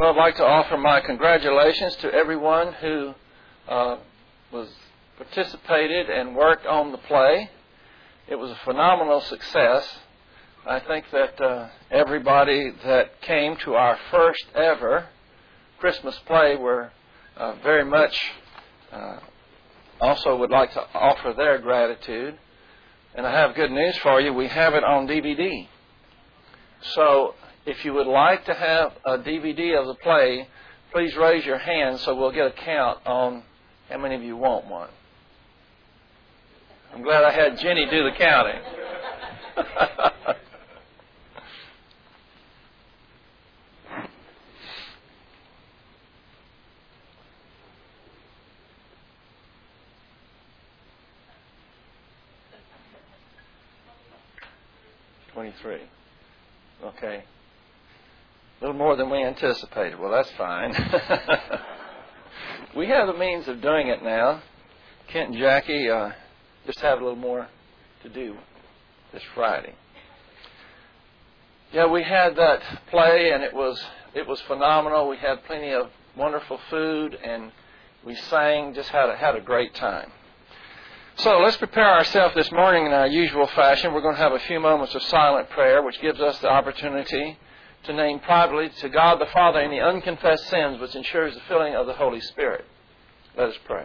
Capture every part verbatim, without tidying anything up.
Well, I'd like to offer my congratulations to everyone who uh, was participated and worked on the play. It was a phenomenal success. I think that uh, everybody that came to our first ever Christmas play were uh, very much uh, also would like to offer their gratitude. And I have good news for you. We have it on D V D. So if you would like to have a D V D of the play, please raise your hand so we'll get a count on how many of you want one. I'm glad I had Jenny do the counting. twenty-three. Okay. A little more than we anticipated. Well, that's fine. We have the means of doing it now. Kent and Jackie uh, just have a little more to do this Friday. Yeah, we had that play, and it was it was phenomenal. We had plenty of wonderful food, and we sang. Just had a, had a great time. So let's prepare ourselves this morning in our usual fashion. We're going to have a few moments of silent prayer, which gives us the opportunity to name privately to God the Father any unconfessed sins, which ensures the filling of the Holy Spirit. Let us pray.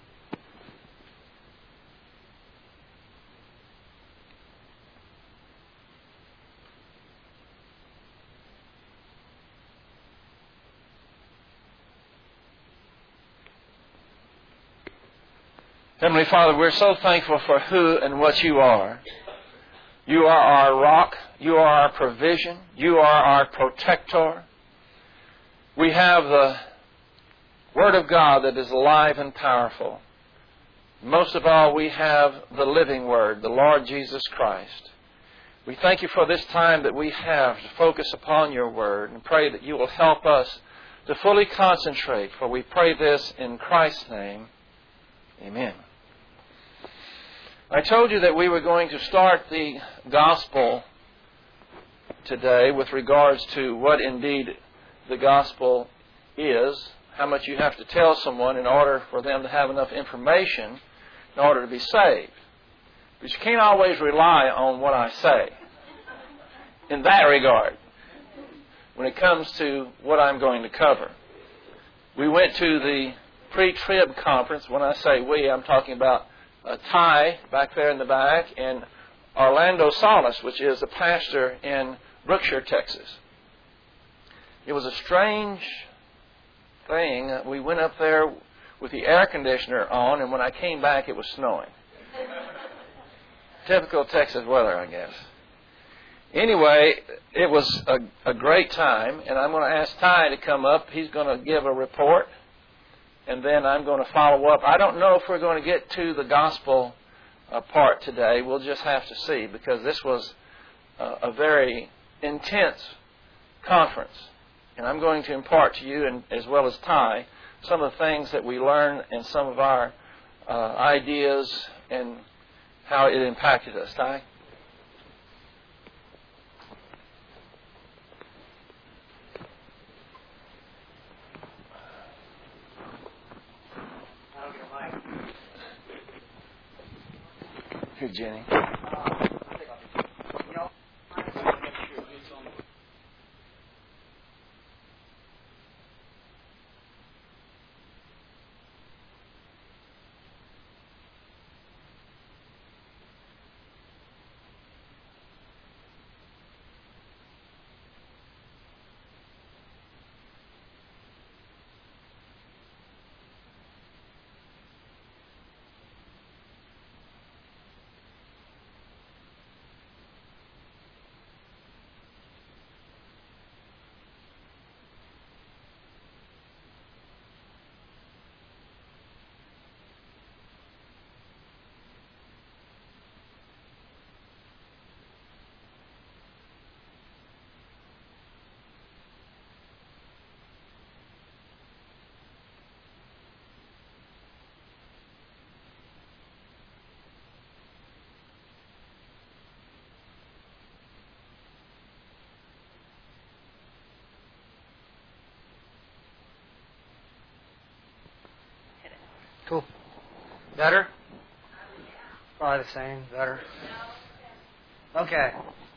Heavenly Father, we're so thankful for who and what you are. You are our rock. You are our provision. You are our protector. We have the Word of God that is alive and powerful. Most of all, we have the living Word, the Lord Jesus Christ. We thank you for this time that we have to focus upon your Word and pray that you will help us to fully concentrate, for we pray this in Christ's name. Amen. I told you that we were going to start the gospel today with regards to what indeed the gospel is, how much you have to tell someone in order for them to have enough information in order to be saved. But you can't always rely on what I say in that regard when it comes to what I'm going to cover. We went to the pre-trib conference. When I say we, I'm talking about uh, Ty back there in the back and Orlando Salas, which is a pastor in Brookshire, Texas. It was a strange thing. We went up there with the air conditioner on, and when I came back, it was snowing. Typical Texas weather, I guess. Anyway, it was a, a great time, and I'm going to ask Ty to come up. He's going to give a report, and then I'm going to follow up. I don't know if we're going to get to the gospel uh, part today. We'll just have to see, because this was uh, a very intense conference. And I'm going to impart to you, and as well as Ty, some of the things that we learned and some of our uh, ideas and how it impacted us. Ty? Here, Jenny. Cool. Better? Probably the same. Better. Okay.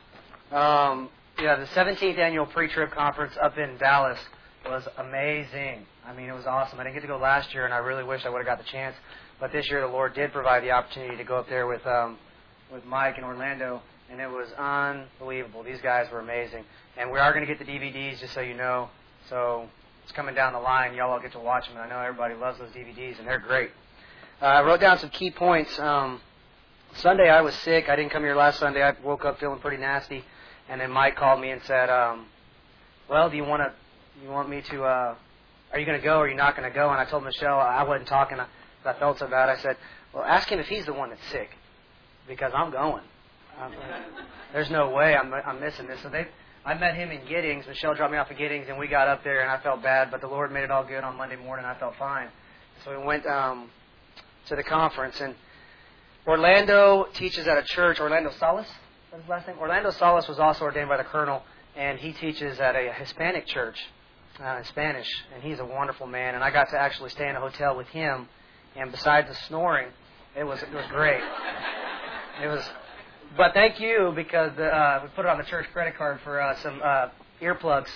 Um, yeah, the seventeenth annual pre-trib conference up in Dallas was amazing. I mean, it was awesome. I didn't get to go last year, and I really wish I would have got the chance. But this year, the Lord did provide the opportunity to go up there with um, with Mike and Orlando, and it was unbelievable. These guys were amazing. And we are going to get the D V Ds, just so you know. So it's coming down the line. Y'all all get to watch them, and I know everybody loves those D V Ds, and they're great. Uh, I wrote down some key points. Um, Sunday, I was sick. I didn't come here last Sunday. I woke up feeling pretty nasty. And then Mike called me and said, um, well, do you want to, you want me to, uh, are you going to go or are you not going to go? And I told Michelle I wasn't talking. I, I felt so bad. I said, well, ask him if he's the one that's sick, because I'm going. Um, there's no way I'm, I'm missing this. So they, I met him in Giddings. Michelle dropped me off at Giddings, and we got up there, and I felt bad, but the Lord made it all good on Monday morning. I felt fine. So we went um, to the conference, and Orlando teaches at a church, Orlando Salas. What's his last name? Orlando Salas was also ordained by the Colonel, and he teaches at a Hispanic church uh, in Spanish, and he's a wonderful man. And I got to actually stay in a hotel with him, and besides the snoring, it was it was great. It was, but thank you, because the, uh, we put it on the church credit card for uh, some uh, earplugs.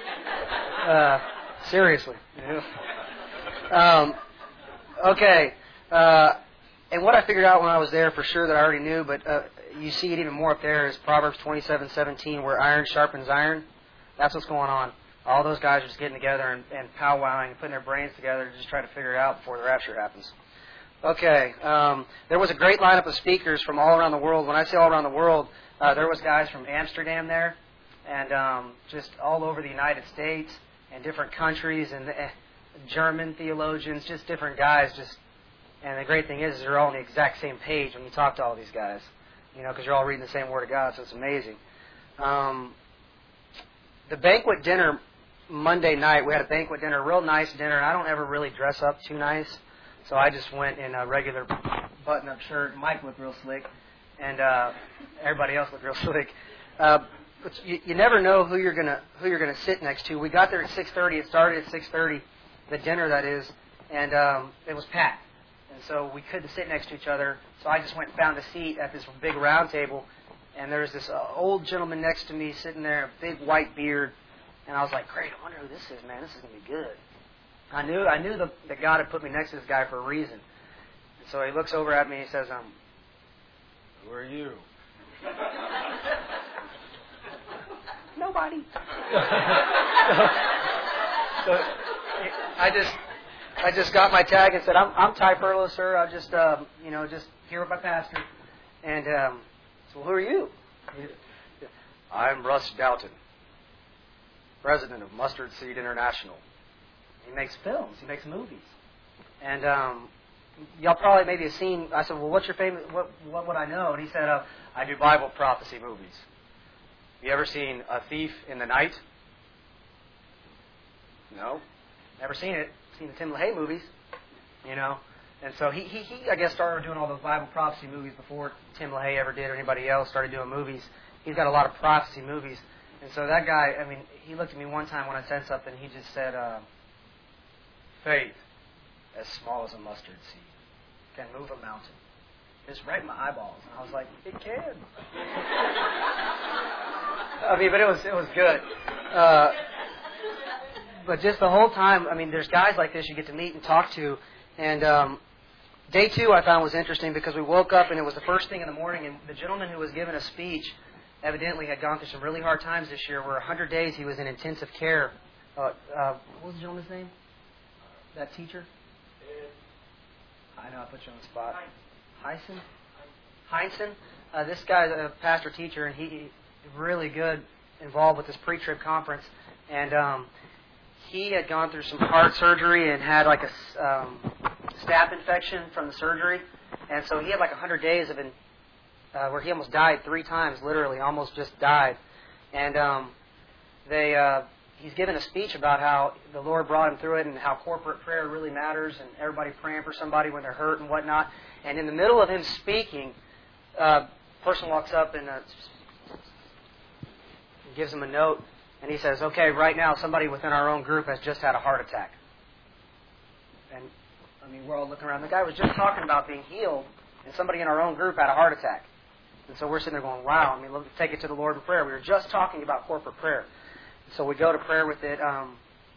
Uh, seriously. Um, okay. Uh, and what I figured out when I was there for sure that I already knew, but uh, you see it even more up there, is Proverbs twenty-seven seventeen, where iron sharpens iron. That's what's going on. All those guys are just getting together and, and powwowing and putting their brains together to just try to figure it out before the rapture happens. Okay, um, there was a great lineup of speakers from all around the world. When I say all around the world, uh, there was guys from Amsterdam there, and um, just all over the United States and different countries, and uh, German theologians, just different guys. Just and the great thing is, is they're all on the exact same page when you talk to all these guys. You know, because you're all reading the same Word of God, so it's amazing. Um, the banquet dinner Monday night, we had a banquet dinner, real nice dinner, and I don't ever really dress up too nice, so I just went in a regular button-up shirt. Mike looked real slick, and uh, everybody else looked real slick. Uh, but you, you never know who you're gonna who you're gonna sit next to. We got there at six thirty. It started at six thirty, the dinner that is, and um, it was packed. And so we couldn't sit next to each other. So I just went and found a seat at this big round table. And there was this uh, old gentleman next to me sitting there, a big white beard. And I was like, great, I wonder who this is, man. This is going to be good. I knew I knew the, that God had put me next to this guy for a reason. And so he looks over at me and he says, um, who are you? Nobody. so, so I just... I just got my tag and said, I'm, I'm Ty Perlow, sir. I just, um, you know, just here with my pastor. And um, so, well, who are you? I'm Russ Doughton, president of Mustard Seed International. He makes films. He makes movies. And um, y'all probably maybe have seen. I said, well, what's your favorite? What, what would I know? And he said, uh, I do Bible prophecy movies. You ever seen A Thief in the Night? No, never seen it. Seen the Tim LaHaye movies, you know, and so he, he, he I guess started doing all those Bible prophecy movies before Tim LaHaye ever did or anybody else started doing movies. He's got a lot of prophecy movies, and so that guy, I mean, he looked at me one time when I said something. He just said, uh, "Faith, as small as a mustard seed, can move a mountain." It's right in my eyeballs, and I was like, "It can." I mean, but it was it was good. Uh, But just the whole time, I mean, there's guys like this you get to meet and talk to. And um, day two I found was interesting because we woke up and it was the first thing in the morning. And the gentleman who was giving a speech evidently had gone through some really hard times this year where one hundred days he was in intensive care. Uh, uh, what was the gentleman's name? That teacher? I know, I put you on the spot. Heinsen? Heinsen? Uh, this guy's a pastor teacher, and he really good involved with this pre-trib conference. And um, he had gone through some heart surgery and had like a um, staph infection from the surgery. And so he had like one hundred days of in, uh, where he almost died three times, literally, almost just died. And um, they uh, he's given a speech about how the Lord brought him through it and how corporate prayer really matters and everybody praying for somebody when they're hurt and whatnot. And in the middle of him speaking, a uh, person walks up and uh, gives him a note. And he says, okay, right now somebody within our own group has just had a heart attack. And I mean, we're all looking around. The guy was just talking about being healed, and somebody in our own group had a heart attack. And so we're sitting there going, wow, I mean, let's take it to the Lord in prayer. We were just talking about corporate prayer. So we go to prayer with it, um,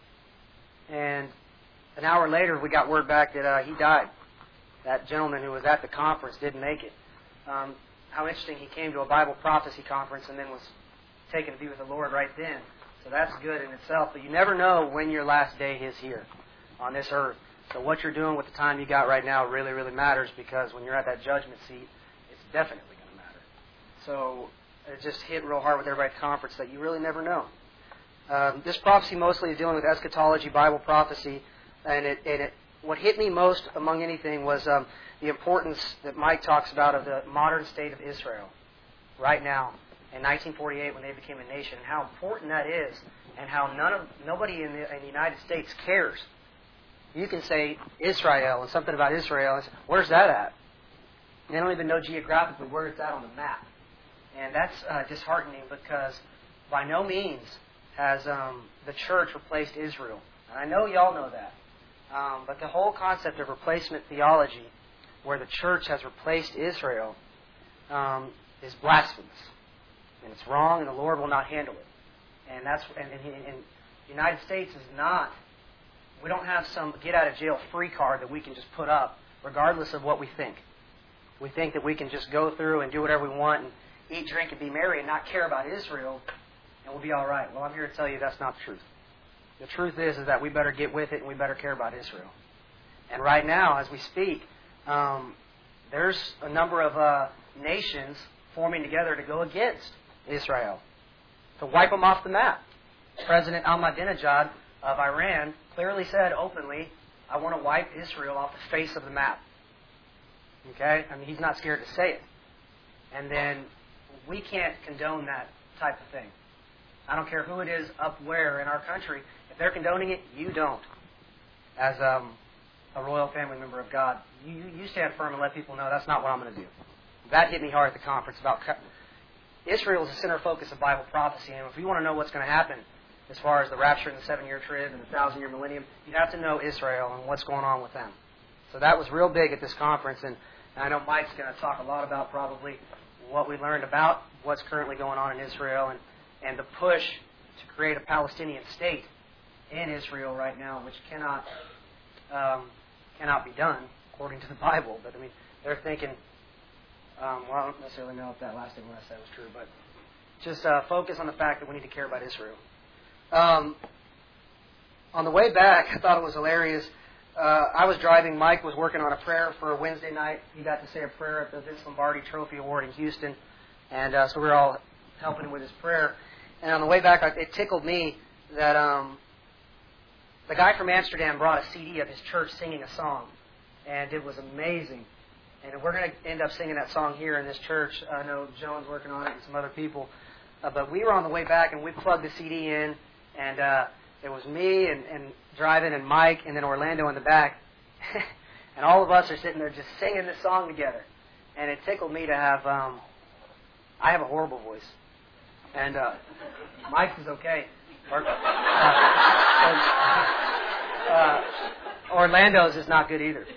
and an hour later we got word back that uh, he died. That gentleman who was at the conference didn't make it. Um, how interesting, he came to a Bible prophecy conference and then was taken to be with the Lord right then. So that's good in itself. But you never know when your last day is here on this earth. So what you're doing with the time you got right now really, really matters, because when you're at that judgment seat, it's definitely going to matter. So it just hit real hard with everybody at the conference that you really never know. Um, this prophecy mostly is dealing with eschatology, Bible prophecy, and it, and it what hit me most among anything was um, the importance that Mike talks about of the modern state of Israel right now in nineteen forty-eight when they became a nation, and how important that is, and how none of nobody in the, in the United States cares. You can say Israel and something about Israel, and say, where's that at? They don't even know geographically where it's at on the map. And that's uh, disheartening, because by no means has um, the church replaced Israel. And I know y'all know that. Um, but the whole concept of replacement theology, where the church has replaced Israel, um, is blasphemous. And it's wrong, and the Lord will not handle it. And that's and, and, and the United States is not... We don't have some get-out-of-jail-free card that we can just put up, regardless of what we think. We think that we can just go through and do whatever we want and eat, drink, and be merry and not care about Israel, and we'll be all right. Well, I'm here to tell you that's not the truth. The truth is, is that we better get with it and we better care about Israel. And right now, as we speak, um, there's a number of uh, nations forming together to go against Israel, to wipe them off the map. President Ahmadinejad of Iran clearly said openly, I want to wipe Israel off the face of the map. Okay? I mean, he's not scared to say it. And then we can't condone that type of thing. I don't care who it is up where in our country. If they're condoning it, you don't. As um, a royal family member of God, you, you stand firm and let people know that's not what I'm going to do. That hit me hard at the conference. About Israel is the center focus of Bible prophecy. And if you want to know what's going to happen as far as the rapture and the seven-year trib and the thousand-year millennium, you have to know Israel and what's going on with them. So that was real big at this conference. And I know Mike's going to talk a lot about probably what we learned about what's currently going on in Israel and, and the push to create a Palestinian state in Israel right now, which cannot um, cannot be done according to the Bible. But I mean, they're thinking. Um, well, I don't necessarily know if that last thing what I said was true, but just uh, focus on the fact that we need to care about Israel. Um, on the way back, I thought it was hilarious. Uh, I was driving. Mike was working on a prayer for Wednesday night. He got to say a prayer at the Vince Lombardi Trophy Award in Houston, and uh, so we were all helping him with his prayer. And on the way back, it tickled me that um, the guy from Amsterdam brought a C D of his church singing a song, and it was amazing. And we're going to end up singing that song here in this church. I know Joan's working on it and some other people. Uh, but we were on the way back, and we plugged the C D in, and uh, it was me and, and driving and Mike and then Orlando in the back. And all of us are sitting there just singing this song together. And it tickled me to have, um, I have a horrible voice. And uh, Mike's is okay. Or, uh, uh, Orlando's is not good either.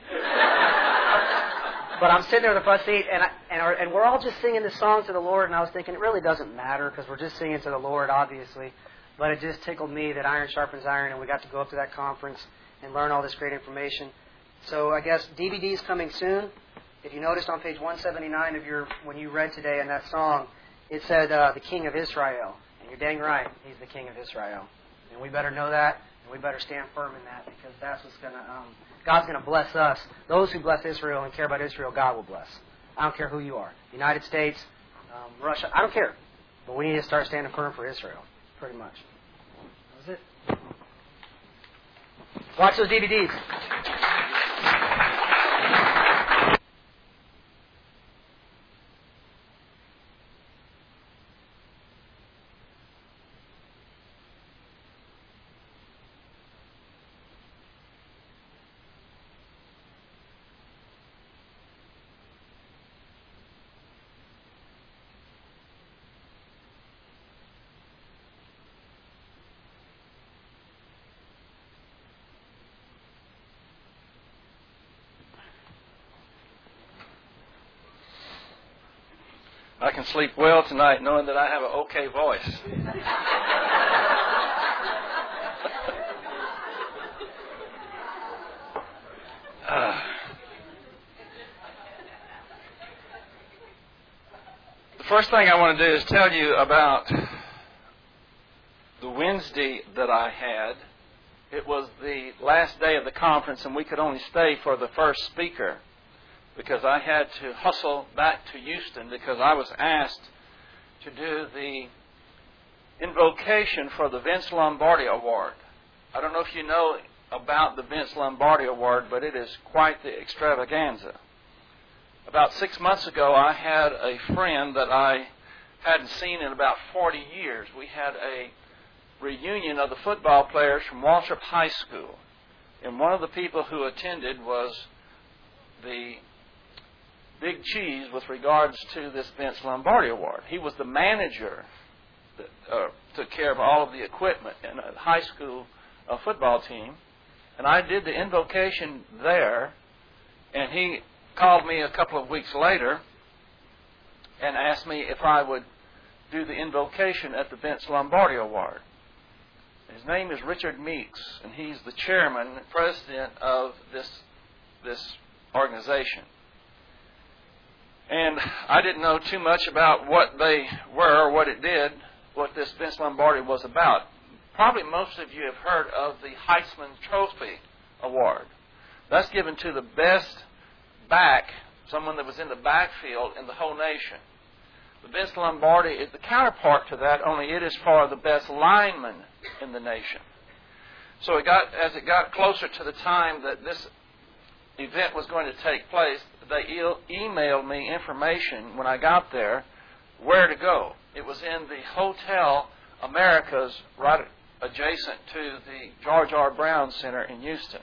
But I'm sitting there in the front seat, and I, and, our, and we're all just singing this song to the Lord, and I was thinking, it really doesn't matter, because we're just singing to the Lord, obviously. But it just tickled me that iron sharpens iron, and we got to go up to that conference and learn all this great information. So I guess D V D's coming soon. If you noticed on page one seventy-nine of your, when you read today in that song, it said uh, the King of Israel. And you're dang right, he's the King of Israel. And we better know that, and we better stand firm in that, because that's what's going to... Um, God's going to bless us. Those who bless Israel and care about Israel, God will bless. I don't care who you are. United States, um, Russia, I don't care. But we need to start standing firm for Israel, pretty much. That was it. Watch those D V Ds. I can sleep well tonight knowing that I have an okay voice. uh, the first thing I want to do is tell you about the Wednesday that I had. It was the last day of the conference, and we could only stay for the first speaker because I had to hustle back to Houston because I was asked to do the invocation for the Vince Lombardi Award. I don't know if you know about the Vince Lombardi Award, but it is quite the extravaganza. About six months ago, I had a friend that I hadn't seen in about forty years. We had a reunion of the football players from Waltrip High School. And one of the people who attended was the Big Cheese with regards to this Vince Lombardi Award. He was the manager that uh, took care of all of the equipment in a high school uh, football team. And I did the invocation there, and he called me a couple of weeks later and asked me if I would do the invocation at the Vince Lombardi Award. His name is Richard Meeks, and he's the chairman and president of this this organization. And I didn't know too much about what they were or what it did, what this Vince Lombardi was about. Probably most of you have heard of the Heisman Trophy Award. That's given to the best back, someone that was in the backfield in the whole nation. The Vince Lombardi is the counterpart to that, only it is for the best lineman in the nation. So it got, as it got closer to the time that this event was going to take place, they e- emailed me information when I got there where to go. It was in the Hotel Americas, right adjacent to the George R. Brown Center in Houston.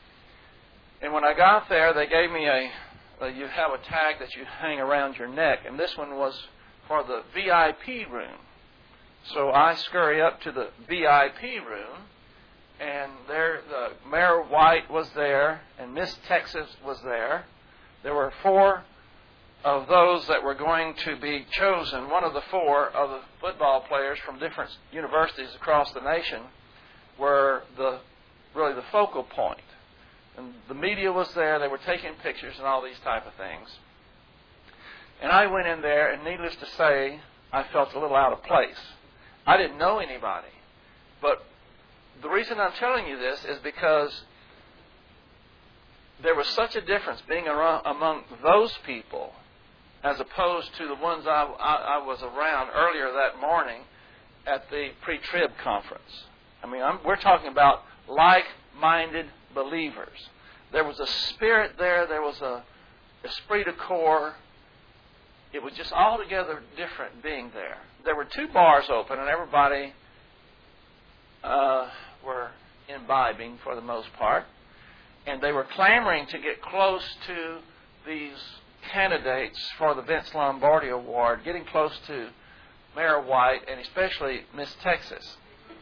And when I got there, they gave me a, uh, you have a tag that you hang around your neck, and this one was for the V I P room. So I scurry up to the V I P room, and there the Mayor White was there, and Miss Texas was there. There were four of those that were going to be chosen. One of the four of the football players from different universities across the nation were the really the focal point. And the media was there. They were taking pictures and all these type of things. And I went in there, and needless to say, I felt a little out of place. I didn't know anybody. But the reason I'm telling you this is because there was such a difference being around, among those people as opposed to the ones I, I, I was around earlier that morning at the pre-trib conference. I mean, I'm, we're talking about like-minded believers. There was a spirit there. There was a esprit de corps. It was just altogether different being there. There were two bars open, and everybody uh, were imbibing for the most part. And they were clamoring to get close to these candidates for the Vince Lombardi Award, getting close to Mayor White, and especially Miss Texas.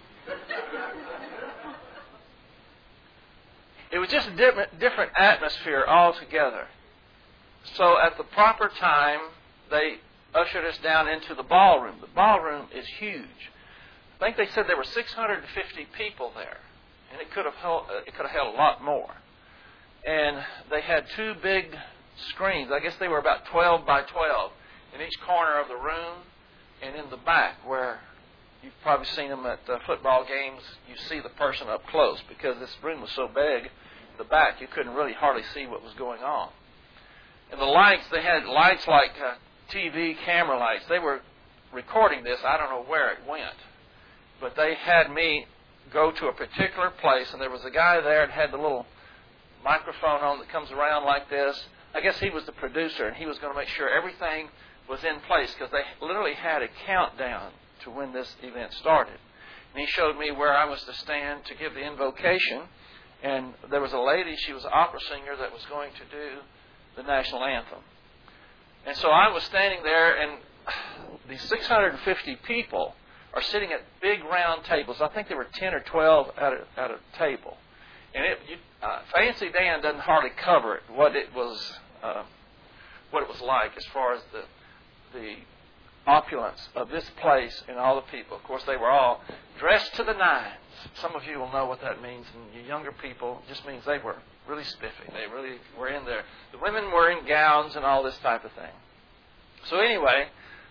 It was just a different, different atmosphere altogether. So at the proper time, they ushered us down into the ballroom. The ballroom is huge. I think they said there were six hundred fifty people there, and it could have held, it could have held a lot more. And they had two big screens. I guess they were about twelve by twelve in each corner of the room, and in the back where you've probably seen them at uh, football games. You see the person up close because this room was so big. In the back, you couldn't really hardly see what was going on. And the lights, they had lights like uh, T V camera lights. They were recording this. I don't know where it went. But they had me go to a particular place, and there was a guy there that had the little microphone on that comes around like this. I guess he was the producer, and he was going to make sure everything was in place because they literally had a countdown to when this event started. And he showed me where I was to stand to give the invocation. And there was a lady, she was an opera singer that was going to do the national anthem. And so I was standing there, and these six hundred fifty people are sitting at big round tables. I think there were ten or twelve at a, at a table. And it, you, uh, Fancy Dan doesn't hardly cover it, what it was, uh, what it was like as far as the the opulence of this place and all the people. Of course, they were all dressed to the nines. Some of you will know what that means, and you younger people, it just means they were really spiffy. They really were in there. The women were in gowns and all this type of thing. So anyway,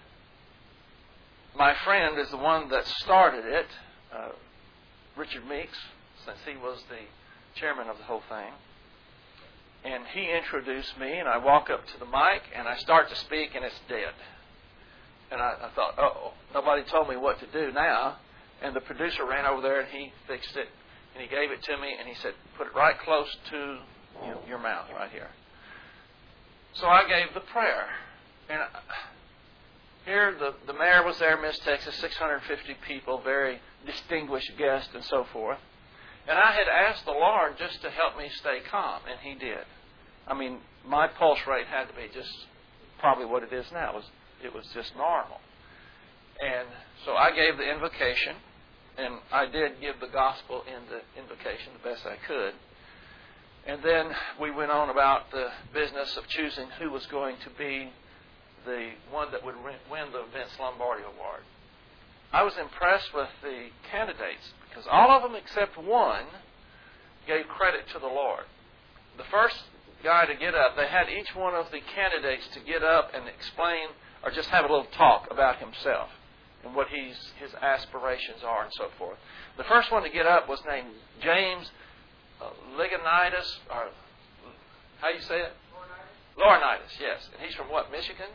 my friend is the one that started it, uh, Richard Meeks, since he was the chairman of the whole thing. And he introduced me, and I walk up to the mic, and I start to speak, and it's dead. And I, I thought, uh-oh, nobody told me what to do now. And the producer ran over there, and he fixed it, and he gave it to me, and he said, put it right close to you know, your mouth right here. So I gave the prayer. And I, here the, the mayor was there, Miss Texas, six hundred fifty people, very distinguished guests and so forth. And I had asked the Lord just to help me stay calm, and He did. I mean, my pulse rate had to be just probably what it is now. It was, it was just normal. And so I gave the invocation, and I did give the gospel in the invocation the best I could. And then we went on about the business of choosing who was going to be the one that would win the Vince Lombardi Award. I was impressed with the candidates because all of them except one gave credit to the Lord. The first guy to get up, they had each one of the candidates to get up and explain or just have a little talk about himself and what he's, his aspirations are and so forth. The first one to get up was named James uh, Ligonitis, or how you say it? Laurinaitis, yes. And he's from what, Michigan?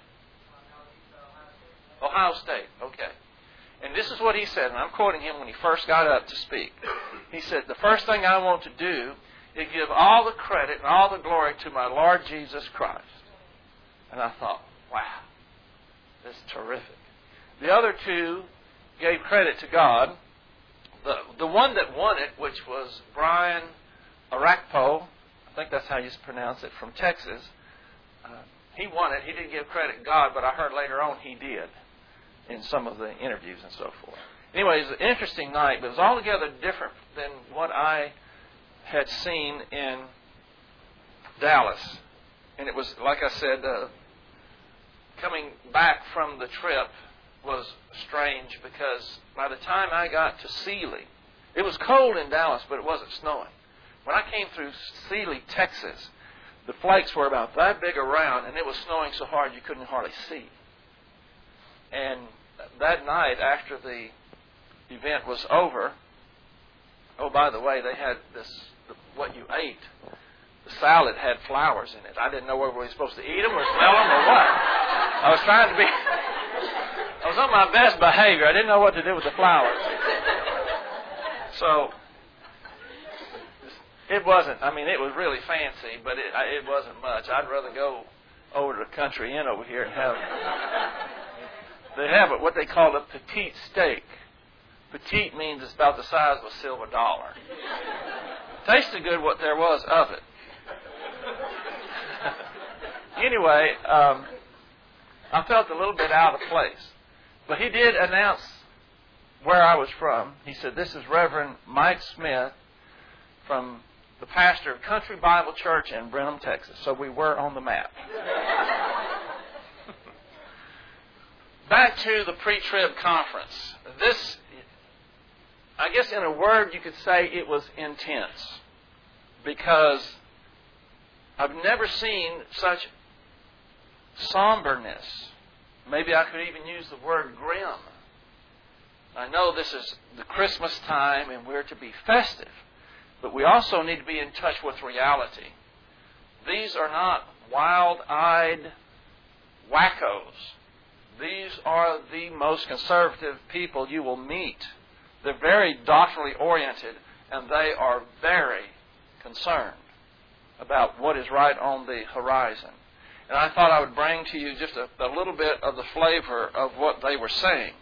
Ohio State, okay. And this is what he said, and I'm quoting him when he first got up to speak. He said, the first thing I want to do is give all the credit and all the glory to my Lord Jesus Christ. And I thought, wow, this is terrific. The other two gave credit to God. The, the one that won it, which was Brian Arakpo, I think that's how you pronounce it, from Texas, uh, he won it. He didn't give credit to God, but I heard later on he did in some of the interviews and so forth. Anyway, it was an interesting night, but it was altogether different than what I had seen in Dallas. And it was, like I said, uh, coming back from the trip was strange because by the time I got to Sealy, it was cold in Dallas, but it wasn't snowing. When I came through Sealy, Texas, the flakes were about that big around, and it was snowing so hard you couldn't hardly see. And that night, after the event was over, oh, by the way, they had this, the, what you ate, the salad had flowers in it. I didn't know whether we were supposed to eat them or smell them or what. I was trying to be, I was on my best behavior. I didn't know what to do with the flowers. So, it wasn't, I mean, it was really fancy, but it, it wasn't much. I'd rather go over to the Country Inn over here and have, they have what they call a petite steak. Petite means it's about the size of a silver dollar. Tasted good what there was of it. Anyway, um, I felt a little bit out of place. But he did announce where I was from. He said, this is Reverend Mike Smith from the pastor of Country Bible Church in Brenham, Texas. So we were on the map. Back to the pre-trib conference. This, I guess in a word, you could say it was intense. Because I've never seen such somberness. Maybe I could even use the word grim. I know this is the Christmas time and we're to be festive. But we also need to be in touch with reality. These are not wild-eyed wackos. These are the most conservative people you will meet. They're very doctrinally oriented, and they are very concerned about what is right on the horizon. And I thought I would bring to you just a, a little bit of the flavor of what they were saying.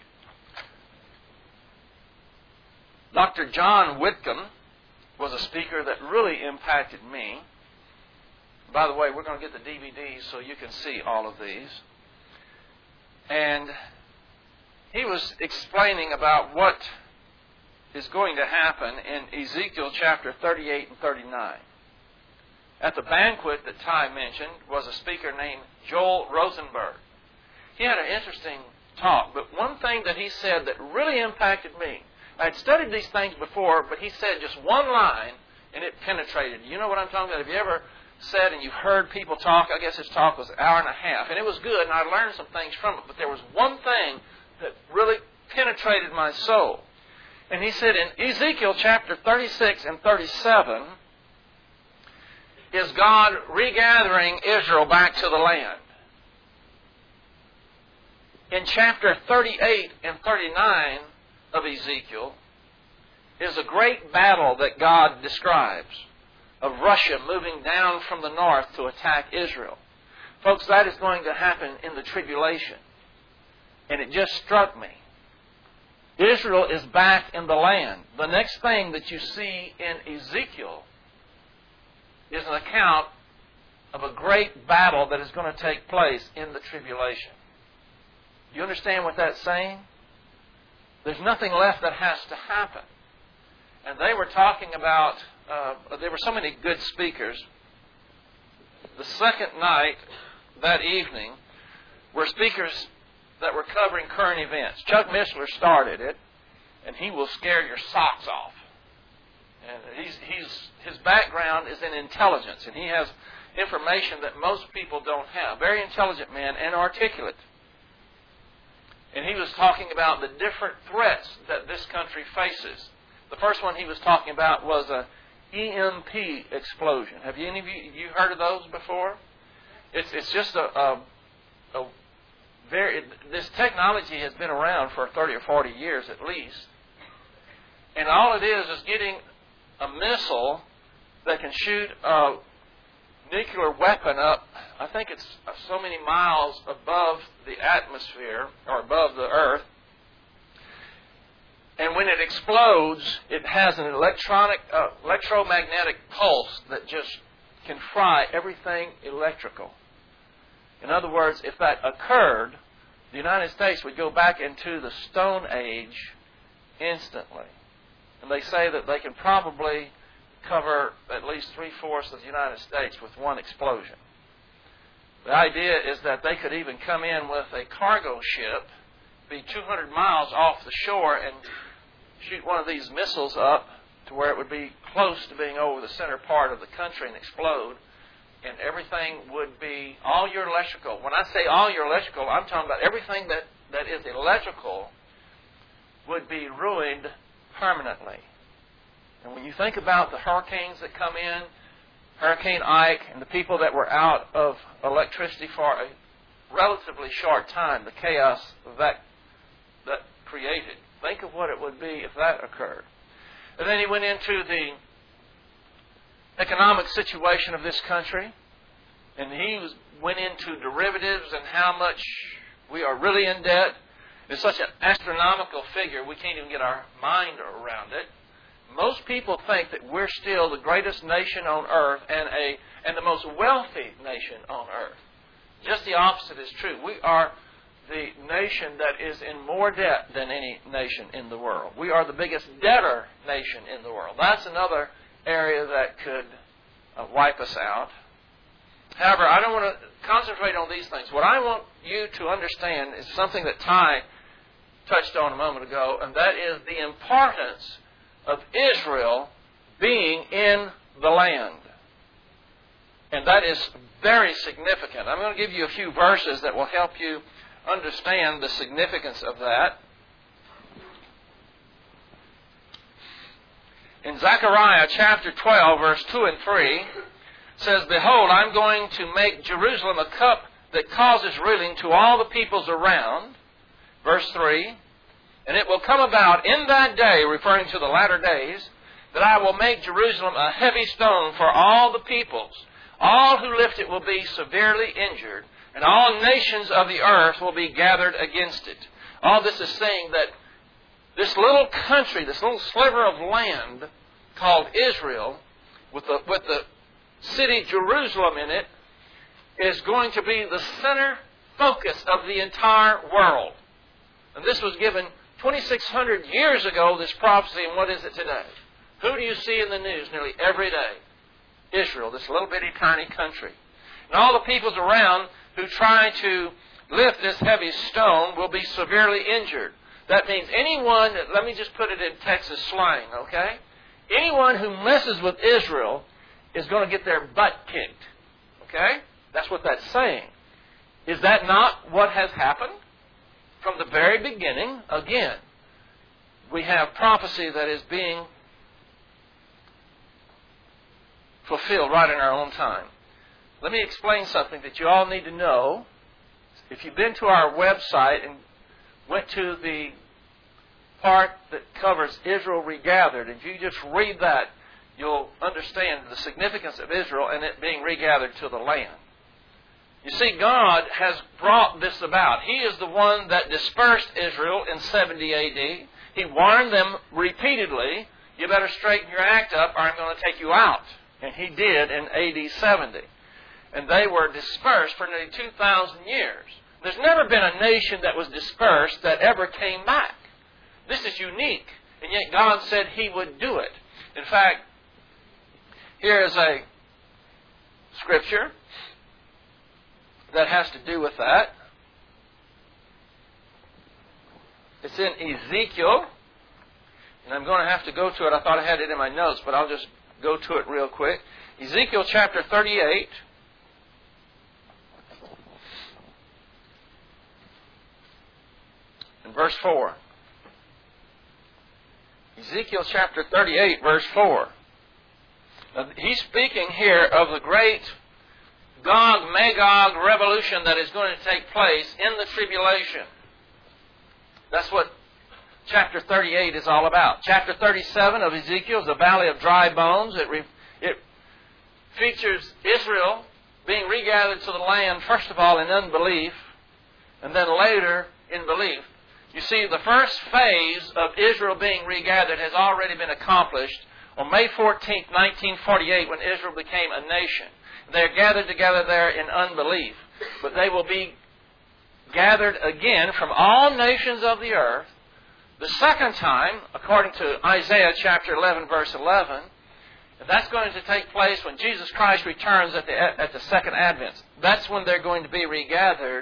Doctor John Whitcomb was a speaker that really impacted me. By the way, we're going to get the D V Ds so you can see all of these. And he was explaining about what is going to happen in Ezekiel chapter thirty-eight and thirty-nine. At the banquet that Ty mentioned was a speaker named Joel Rosenberg. he had an interesting talk. But one thing that he said that really impacted me, I had studied these things before, but he said just one line, and it penetrated. You know what I'm talking about? Have you ever said and you've heard people talk? I guess his talk was an hour and a half, and it was good, and I learned some things from it. But there was one thing that really penetrated my soul. And he said in Ezekiel chapter thirty-six and thirty-seven, is God regathering Israel back to the land. In chapter thirty-eight and thirty-nine of Ezekiel is a great battle that God describes of Russia moving down from the north to attack Israel. Folks, that is going to happen in the tribulation. And it just struck me. Israel is back in the land. The next thing that you see in Ezekiel is an account of a great battle that is going to take place in the tribulation. Do you understand what that's saying? There's nothing left that has to happen. And they were talking about, uh, there were so many good speakers. The second night, that evening, were speakers that were covering current events. Chuck Missler started it, and he will scare your socks off. And he's, he's, his background is in intelligence, and he has information that most people don't have. Very intelligent man and articulate. And he was talking about the different threats that this country faces. The first one he was talking about was a E M P explosion. Have you, any of you, you heard of those before? It's, it's just a, a, a very, this technology has been around for thirty or forty years at least. And all it is is getting a missile that can shoot a nuclear weapon up, I think it's so many miles above the atmosphere, or above the earth. And when it explodes, it has an electronic, uh, electromagnetic pulse that just can fry everything electrical. In other words, if that occurred, the United States would go back into the Stone Age instantly. And they say that they can probably cover at least three-fourths of the United States with one explosion. The idea is that they could even come in with a cargo ship, be two hundred miles off the shore, and shoot one of these missiles up to where it would be close to being over the center part of the country and explode, and everything would be, all your electrical, when I say all your electrical, I'm talking about everything that, that is electrical would be ruined permanently. And when you think about the hurricanes that come in, Hurricane Ike, and the people that were out of electricity for a relatively short time, the chaos that that created, think of what it would be if that occurred. And then he went into the economic situation of this country, and he was, went into derivatives and how much we are really in debt. It's such an astronomical figure, we can't even get our mind around it. Most people think that we're still the greatest nation on earth and a and the most wealthy nation on earth. Just the opposite is true. We are the nation that is in more debt than any nation in the world. We are the biggest debtor nation in the world. That's another area that could uh, wipe us out. However, I don't want to concentrate on these things. What I want you to understand is something that Ty touched on a moment ago, and that is the importance of Israel being in the land. And that is very significant. I'm going to give you a few verses that will help you understand the significance of that. In Zechariah chapter twelve, verse two and three, says, "Behold, I'm going to make Jerusalem a cup that causes reeling to all the peoples around." Verse three, "And it will come about in that day," referring to the latter days, "that I will make Jerusalem a heavy stone for all the peoples. All who lift it will be severely injured, and all nations of the earth will be gathered against it." All this is saying that this little country, this little sliver of land called Israel, with the, with the city Jerusalem in it, is going to be the center focus of the entire world. And this was given twenty-six hundred years ago, this prophecy, and what is it today? Who do you see in the news nearly every day? Israel, this little bitty tiny country. And all the peoples around who try to lift this heavy stone will be severely injured. That means anyone, let me just put it in Texas slang, okay? Anyone who messes with Israel is going to get their butt kicked, okay? That's what that's saying. Is that not what has happened? From the very beginning, again, we have prophecy that is being fulfilled right in our own time. Let me explain something that you all need to know. If you've been to our website and went to the part that covers Israel regathered, if you just read that, you'll understand the significance of Israel and it being regathered to the land. You see, God has brought this about. He is the one that dispersed Israel in seventy A D. He warned them repeatedly, you better straighten your act up or I'm going to take you out. And He did in A D seventy. And they were dispersed for nearly two thousand years. There's never been a nation that was dispersed that ever came back. This is unique. And yet God said He would do it. In fact, here is a scripture that has to do with that. It's in Ezekiel. And I'm going to have to go to it. I thought I had it in my notes, but I'll just go to it real quick. Ezekiel chapter thirty-eight. And verse four. Ezekiel chapter thirty-eight, verse four. Now, he's speaking here of the great Gog-Magog revolution that is going to take place in the tribulation. That's what chapter thirty-eight is all about. Chapter thirty-seven of Ezekiel is the valley of dry bones. It, re, it features Israel being regathered to the land, first of all, in unbelief, and then later in belief. You see, the first phase of Israel being regathered has already been accomplished on May fourteenth, nineteen forty-eight, when Israel became a nation. They're gathered together there in unbelief. But they will be gathered again from all nations of the earth the second time, according to Isaiah chapter eleven, verse eleven. And that's going to take place when Jesus Christ returns at the, at the second advent. That's when they're going to be regathered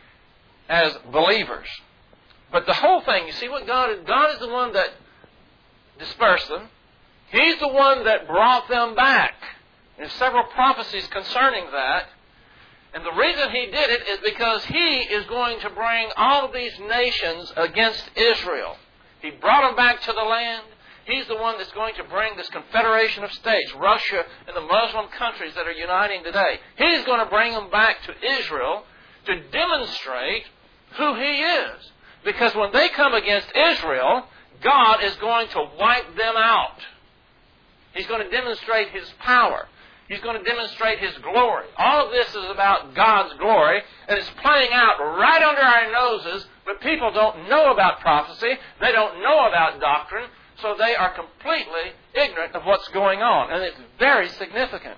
as believers. But the whole thing, you see what God is, God is the one that dispersed them. He's the one that brought them back. There's several prophecies concerning that. And the reason He did it is because He is going to bring all of these nations against Israel. He brought them back to the land. He's the one that's going to bring this confederation of states, Russia and the Muslim countries that are uniting today. He's going to bring them back to Israel to demonstrate who He is. Because when they come against Israel, God is going to wipe them out. He's going to demonstrate His power. He's going to demonstrate His glory. All of this is about God's glory, and it's playing out right under our noses, but people don't know about prophecy. They don't know about doctrine, so they are completely ignorant of what's going on, and it's very significant.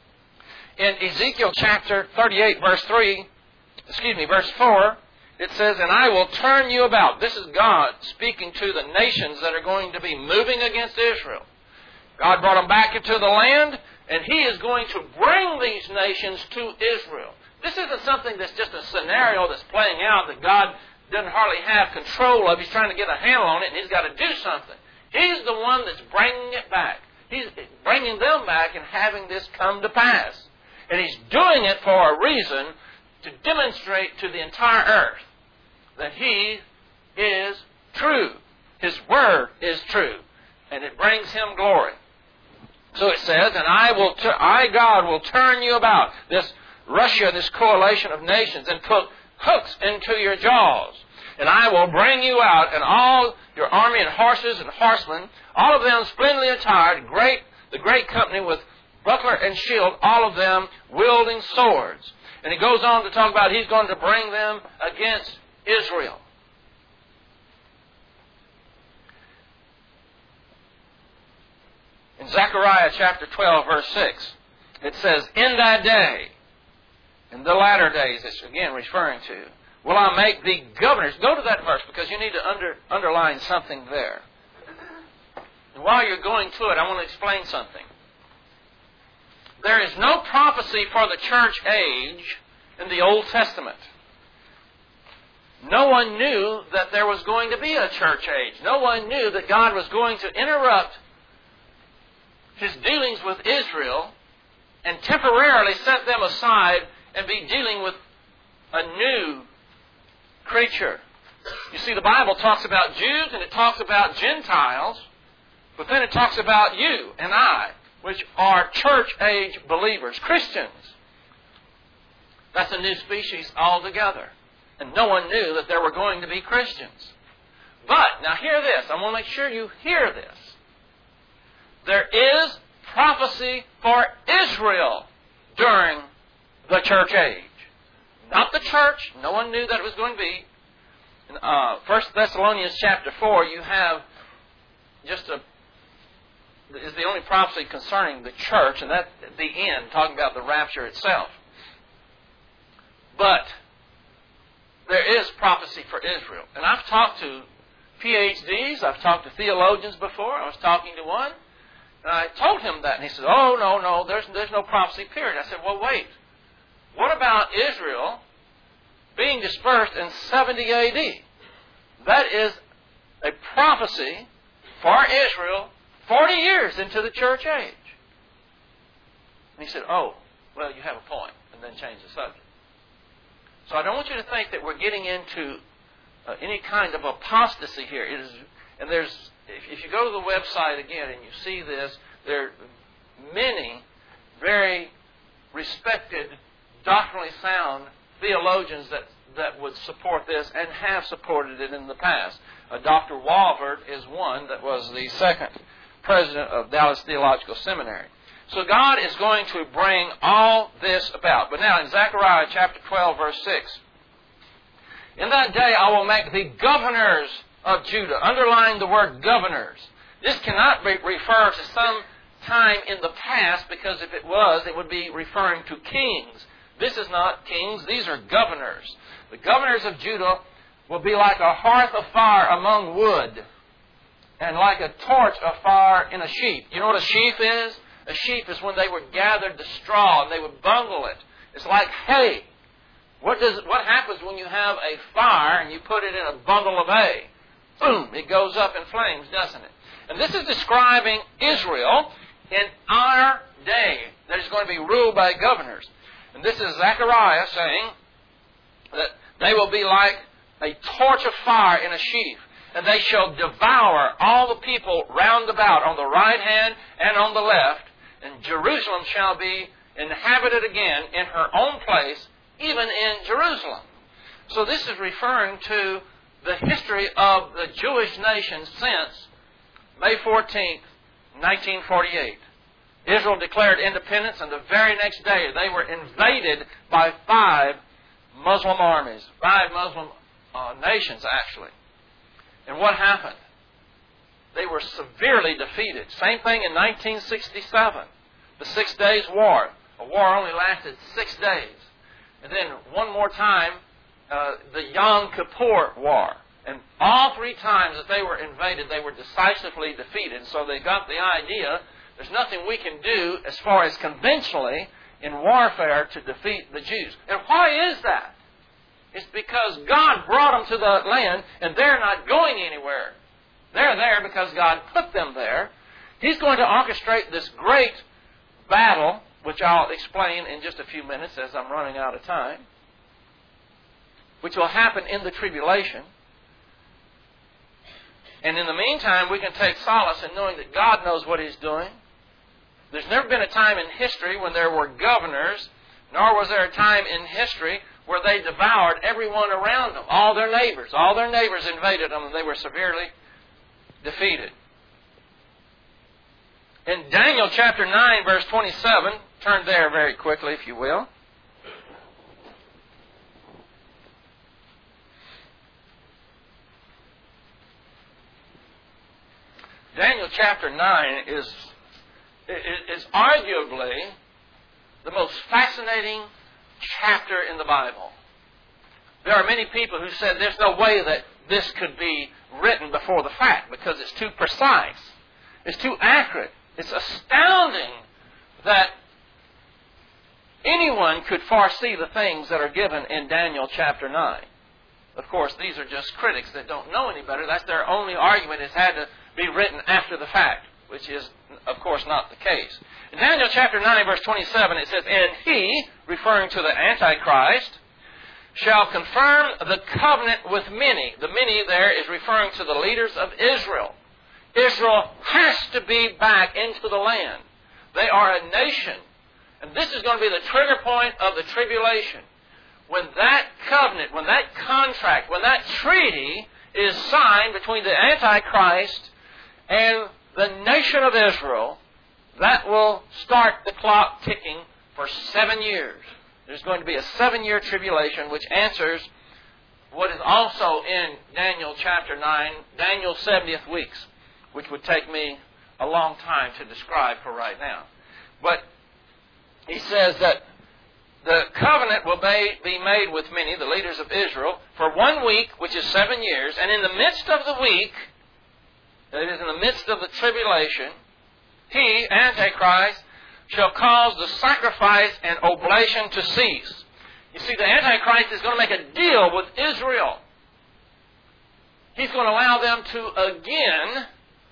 In Ezekiel chapter thirty-eight, verse three, excuse me, verse four, it says, "And I will turn you about." This is God speaking to the nations that are going to be moving against Israel. God brought them back into the land, and He is going to bring these nations to Israel. This isn't something that's just a scenario that's playing out that God doesn't hardly have control of. He's trying to get a handle on it, and He's got to do something. He's the one that's bringing it back. He's bringing them back and having this come to pass. And He's doing it for a reason, to demonstrate to the entire earth that He is true. His Word is true. And it brings Him glory. So it says, "And I will, t- I God will turn you about," this Russia, this coalition of nations, "and put hooks into your jaws. And I will bring you out, and all your army and horses and horsemen, all of them splendidly attired, great, the great company with buckler and shield, all of them wielding swords." And He goes on to talk about He's going to bring them against Israel. In Zechariah chapter twelve, verse six, it says, "In that day," in the latter days, it's again referring to, "will I make thee governors." Go to that verse because you need to under, underline something there. And while you're going to it, I want to explain something. There is no prophecy for the church age in the Old Testament. No one knew that there was going to be a church age. No one knew that God was going to interrupt His dealings with Israel and temporarily set them aside and be dealing with a new creature. You see, the Bible talks about Jews and it talks about Gentiles, but then it talks about you and I, which are church-age believers, Christians. That's a new species altogether. And no one knew that there were going to be Christians. But, now hear this. I want to make sure you hear this. There is prophecy for Israel during the church age. Not the church. No one knew that it was going to be. In uh, First Thessalonians chapter four, you have just a is the only prophecy concerning the church, and that's at the end, talking about the rapture itself. But there is prophecy for Israel. And I've talked to P H Ds, I've talked to theologians before. I was talking to one, and I told him that, and he said, oh, no, no, there's, there's no prophecy, period. I said, well, wait. What about Israel being dispersed in seventy A D? That is a prophecy for Israel forty years into the church age. And he said, oh, well, you have a point, and then change the subject. So I don't want you to think that we're getting into uh, any kind of apostasy here. It is, and there's, if, if you go to the website again and you see this, there are many very respected, doctrinally sound theologians that, that would support this and have supported it in the past. Uh, Doctor Walvoord is one that was the second president of Dallas Theological Seminary. So God is going to bring all this about. But now in Zechariah chapter twelve, verse six, in that day I will make the governors of Judah. Underline the word governors. This cannot be refer to some time in the past, because if it was, it would be referring to kings. This is not kings. These are governors. The governors of Judah will be like a hearth of fire among wood, and like a torch of fire in a sheaf. You know what a sheaf is? A sheaf is when they would gather the straw and they would bundle it. It's like hay. What does what happens when you have a fire and you put it in a bundle of hay? Boom! It goes up in flames, doesn't it? And this is describing Israel in our day that is going to be ruled by governors. And this is Zechariah saying that they will be like a torch of fire in a sheaf, and they shall devour all the people round about on the right hand and on the left, and Jerusalem shall be inhabited again in her own place, even in Jerusalem. So this is referring to the history of the Jewish nation since May fourteenth, nineteen forty-eight. Israel declared independence, and the very next day they were invaded by five Muslim armies, five Muslim uh, nations actually. And what happened? They were severely defeated. Same thing in nineteen sixty-seven. The Six Days War. A war only lasted six days. And then one more time, uh, the Yom Kippur War. And all three times that they were invaded, they were decisively defeated. So they got the idea, there's nothing we can do as far as conventionally in warfare to defeat the Jews. And why is that? It's because God brought them to the land, and they're not going anywhere. They're there because God put them there. He's going to orchestrate this great battle, which I'll explain in just a few minutes as I'm running out of time, which will happen in the tribulation. And in the meantime, we can take solace in knowing that God knows what He's doing. There's never been a time in history when there were governors, nor was there a time in history where they devoured everyone around them, all their neighbors. All their neighbors invaded them, and they were severely defeated. In Daniel chapter nine, verse twenty-seven, turn there very quickly, if you will. Daniel chapter nine is, is arguably the most fascinating chapter in the Bible. There are many people who said there's no way that this could be written before the fact because it's too precise. It's too accurate. It's astounding that anyone could foresee the things that are given in Daniel chapter nine. Of course, these are just critics that don't know any better. That's their only argument. It's had to be written after the fact, which is, of course, not the case. In Daniel chapter nine, verse twenty-seven, it says, "And he," referring to the Antichrist, "shall confirm the covenant with many." The many there is referring to the leaders of Israel. Israel has to be back into the land. They are a nation. And this is going to be the trigger point of the tribulation. When that covenant, when that contract, when that treaty is signed between the Antichrist and the nation of Israel, that will start the clock ticking for seven years. There's going to be a seven-year tribulation, which answers what is also in Daniel chapter nine, Daniel's seventieth weeks, which would take me a long time to describe for right now. But he says that the covenant will be made with many, the leaders of Israel, for one week, which is seven years, and in the midst of the week, that is, in the midst of the tribulation, he, Antichrist, shall cause the sacrifice and oblation to cease. You see, the Antichrist is going to make a deal with Israel. He's going to allow them to again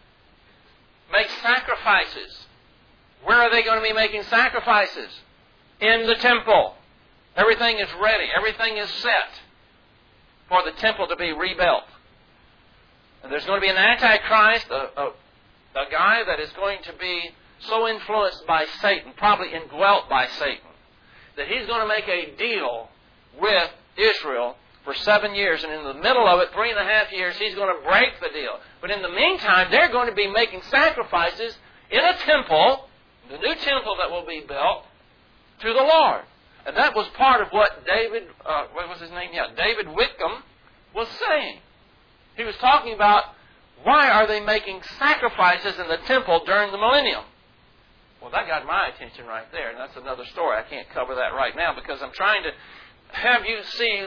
make sacrifices. Where are they going to be making sacrifices? In the temple. Everything is ready. Everything is set for the temple to be rebuilt. And there's going to be an Antichrist, a, a, a guy that is going to be so influenced by Satan, probably indwelt by Satan, that he's going to make a deal with Israel for seven years. And in the middle of it, three and a half years, he's going to break the deal. But in the meantime, they're going to be making sacrifices in a temple, the new temple that will be built, to the Lord. And that was part of what David, uh, what was his name? Yeah, David Whitcomb was saying. He was talking about, why are they making sacrifices in the temple during the millennium? Well, that got my attention right there, and that's another story. I can't cover that right now because I'm trying to have you see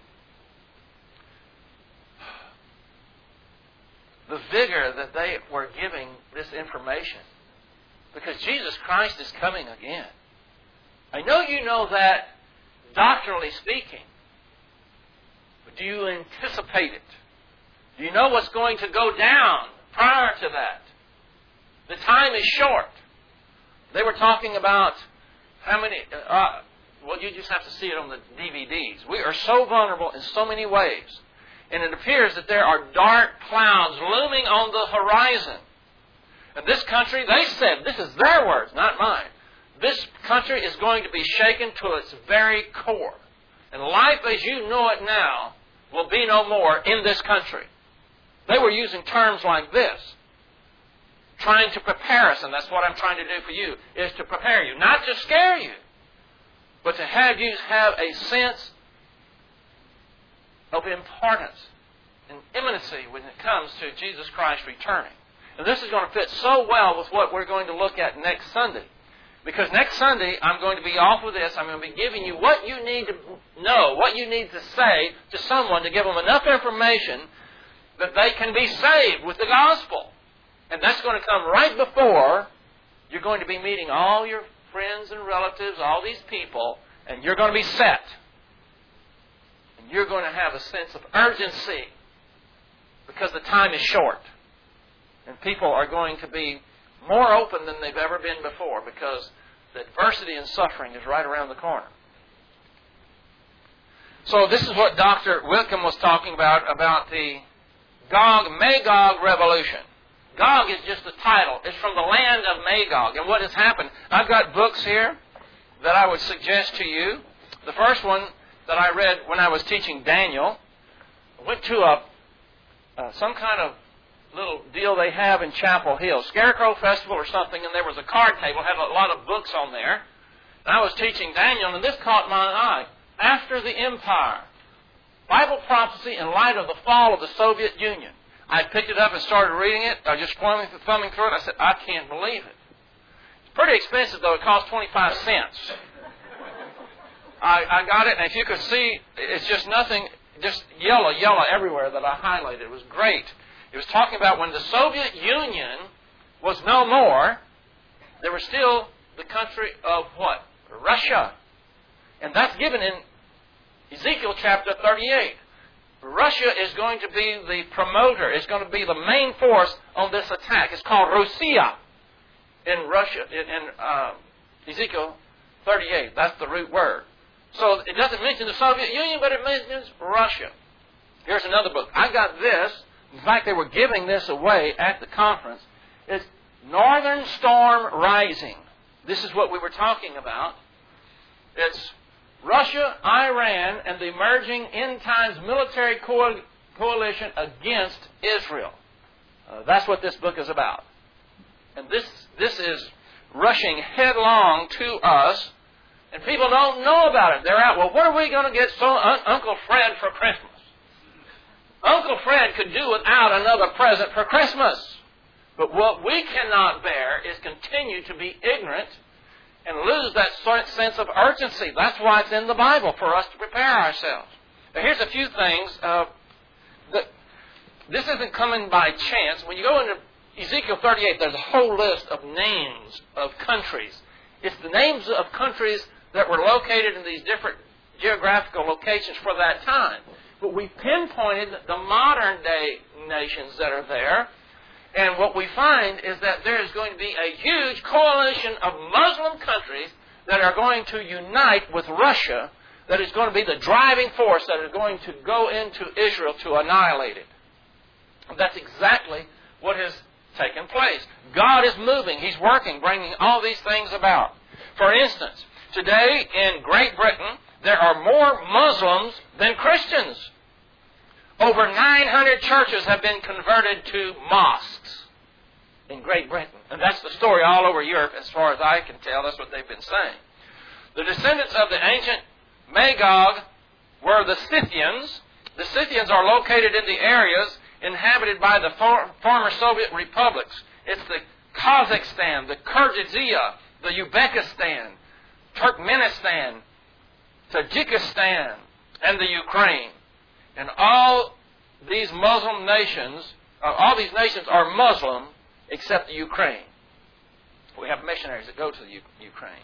the, the vigor that they were giving this information. Because Jesus Christ is coming again. I know you know that doctrinally speaking, but do you anticipate it? Do you know what's going to go down prior to that? The time is short. They were talking about how many... Uh, well, you just have to see it on the D V Ds. We are so vulnerable in so many ways. And it appears that there are dark clouds looming on the horizon. And this country, they said, this is their words, not mine. This country is going to be shaken to its very core. And life as you know it now will be no more in this country. They were using terms like this. Trying to prepare us, and that's what I'm trying to do for you, is to prepare you. Not to scare you, but to have you have a sense of importance and imminency when it comes to Jesus Christ returning. And this is going to fit so well with what we're going to look at next Sunday. Because next Sunday, I'm going to be off with this. I'm going to be giving you what you need to know, what you need to say to someone to give them enough information that they can be saved with the gospel. And that's going to come right before you're going to be meeting all your friends and relatives, all these people, and you're going to be set. And you're going to have a sense of urgency because the time is short. And people are going to be more open than they've ever been before because the adversity and suffering is right around the corner. So this is what Doctor Whitcomb was talking about, about the Gog-Magog revolution. Gog is just the title. It's from the land of Magog. And what has happened, I've got books here that I would suggest to you. The first one that I read when I was teaching Daniel, I went to a uh, some kind of little deal they have in Chapel Hill, Scarecrow Festival or something, and there was a card table, had a lot of books on there. And I was teaching Daniel, and this caught my eye. After the Empire, Bible prophecy in light of the fall of the Soviet Union. I picked it up and started reading it. I was just thumbing, thumbing through it. I said, I can't believe it. It's pretty expensive, though. It cost twenty-five cents. I, I got it, and if you could see, it's just nothing, just yellow, yellow everywhere that I highlighted. It was great. It was talking about when the Soviet Union was no more, there was still the country of what? Russia. And that's given in Ezekiel chapter thirty-eight. Russia is going to be the promoter. It's going to be the main force on this attack. It's called Rossiya in Russia, in, in uh, Ezekiel thirty-eight. That's the root word. So it doesn't mention the Soviet Union, but it mentions Russia. Here's another book. I got this. In fact, they were giving this away at the conference. It's Northern Storm Rising. This is what we were talking about. It's Russia, Iran, and the emerging end times military co- coalition against Israel. Uh, that's what this book is about. And this this is rushing headlong to us, and people don't know about it. They're out, well, what are we going to get so un- Uncle Fred for Christmas? Uncle Fred could do without another present for Christmas. But what we cannot bear is continue to be ignorant and lose that sense of urgency. That's why it's in the Bible, for us to prepare ourselves. Now, here's a few things. Uh, that this isn't coming by chance. When you go into Ezekiel thirty-eight, there's a whole list of names of countries. It's the names of countries that were located in these different geographical locations for that time. But we pinpointed the modern day nations that are there. And what we find is that there is going to be a huge coalition of Muslim countries that are going to unite with Russia, that is going to be the driving force that is going to go into Israel to annihilate it. That's exactly what has taken place. God is moving. He's working, bringing all these things about. For instance, today in Great Britain, there are more Muslims than Christians. Over nine hundred churches have been converted to mosques in Great Britain. And that's the story all over Europe, as far as I can tell. That's what they've been saying. The descendants of the ancient Magog were the Scythians. The Scythians are located in the areas inhabited by the for- former Soviet republics. It's the Kazakhstan, the Kyrgyzstan, the Uzbekistan, Turkmenistan, Tajikistan, and the Ukraine. And all these Muslim nations, uh, all these nations are Muslim except the Ukraine. We have missionaries that go to the U- Ukraine.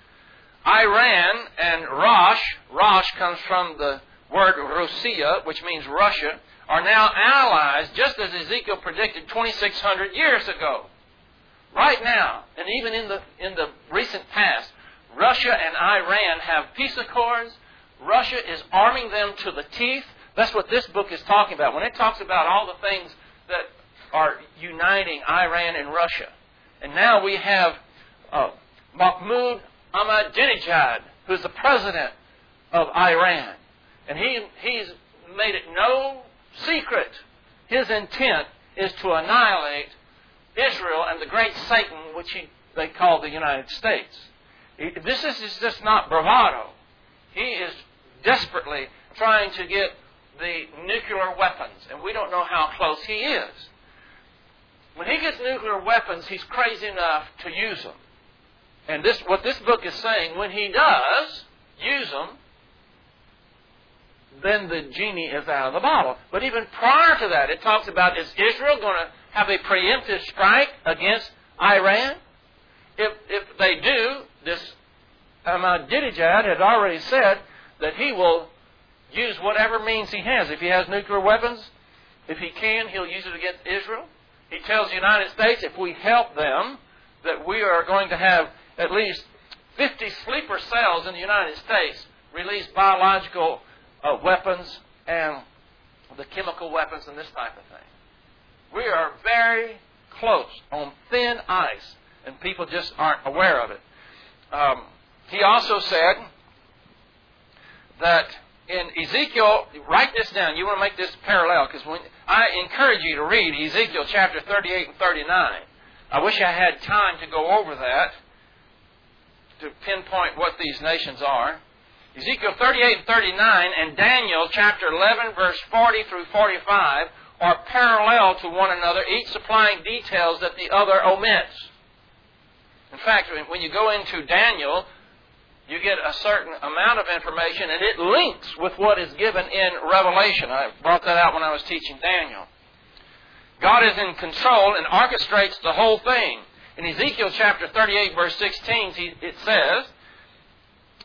Iran and Rosh, Rosh comes from the word Rossiya, which means Russia, are now allies, just as Ezekiel predicted twenty-six hundred years ago. Right now, and even in the in the recent past, Russia and Iran have peace accords. Russia is arming them to the teeth. That's what this book is talking about. When it talks about all the things that are uniting Iran and Russia. And now we have uh, Mahmoud Ahmadinejad, who's the president of Iran. And he he's made it no secret. His intent is to annihilate Israel and the great Satan, which he, they call the United States. This is just not bravado. He is desperately trying to get the nuclear weapons, and we don't know how close he is. When he gets nuclear weapons, he's crazy enough to use them. And this, what this book is saying, when he does use them, then the genie is out of the bottle. But even prior to that, it talks about, is Israel going to have a preemptive strike against Iran? If if they do, this Ahmadinejad had already said that he will use whatever means he has. If he has nuclear weapons, if he can, he'll use it against Israel. He tells the United States, if we help them, that we are going to have at least fifty sleeper cells in the United States release biological uh, weapons and the chemical weapons and this type of thing. We are very close, on thin ice, and people just aren't aware of it. Um, he also said that in Ezekiel, write this down. You want to make this parallel, because when I encourage you to read Ezekiel chapter thirty-eight and thirty-nine. I wish I had time to go over that, to pinpoint what these nations are. Ezekiel thirty-eight and thirty-nine and Daniel chapter eleven, verse forty through forty-five are parallel to one another, each supplying details that the other omits. In fact, when you go into Daniel, you get a certain amount of information, and it links with what is given in Revelation. I brought that out when I was teaching Daniel. God is in control and orchestrates the whole thing. In Ezekiel chapter thirty-eight, verse sixteen, it says,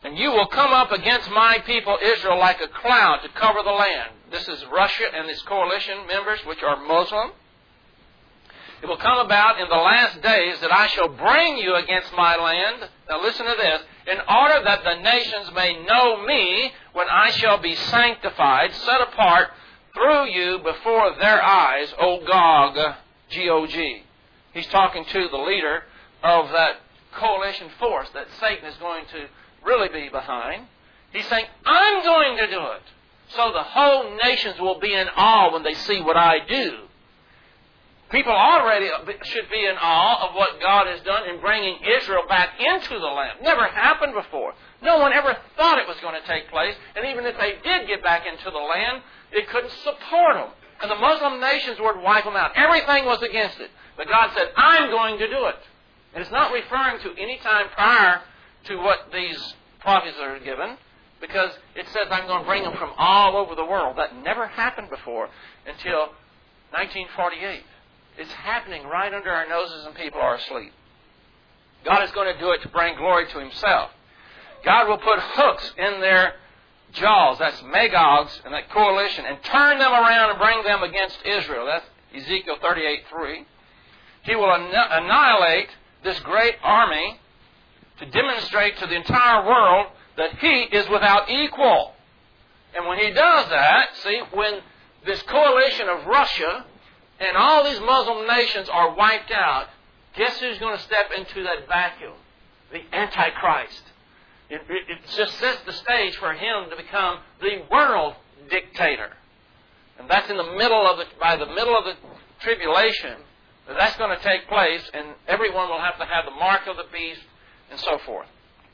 And you will come up against my people Israel like a cloud to cover the land. This is Russia and its coalition members, which are Muslim. It will come about in the last days that I shall bring you against my land. Now listen to this. In order that the nations may know me when I shall be sanctified, set apart through you before their eyes, O Gog, G O G. He's talking to the leader of that coalition force that Satan is going to really be behind. He's saying, I'm going to do it. So the whole nations will be in awe when they see what I do. People already should be in awe of what God has done in bringing Israel back into the land. Never happened before. No one ever thought it was going to take place. And even if they did get back into the land, it couldn't support them. And the Muslim nations would wipe them out. Everything was against it. But God said, I'm going to do it. And it's not referring to any time prior to what these prophecies are given, because it says I'm going to bring them from all over the world. That never happened before until nineteen forty-eight. It's happening right under our noses and people are asleep. God is going to do it to bring glory to Himself. God will put hooks in their jaws, that's Magog's and that coalition, and turn them around and bring them against Israel. That's Ezekiel thirty-eight three. He will annihilate this great army to demonstrate to the entire world that He is without equal. And when He does that, see, when this coalition of Russia and all these Muslim nations are wiped out, guess who's going to step into that vacuum? The Antichrist. It, it, it just sets the stage for him to become the world dictator. And that's in the middle of the, by the middle of the tribulation, that's going to take place, and everyone will have to have the mark of the beast and so forth.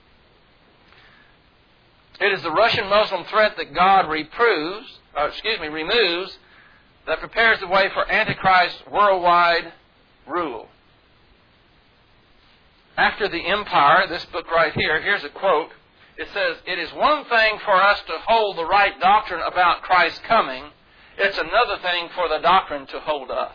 It is the Russian-Muslim threat that God reproves, or excuse me, removes, that prepares the way for Antichrist's worldwide rule. After the empire, this book right here, here's a quote. It says, "It is one thing for us to hold the right doctrine about Christ's coming. It's another thing for the doctrine to hold us."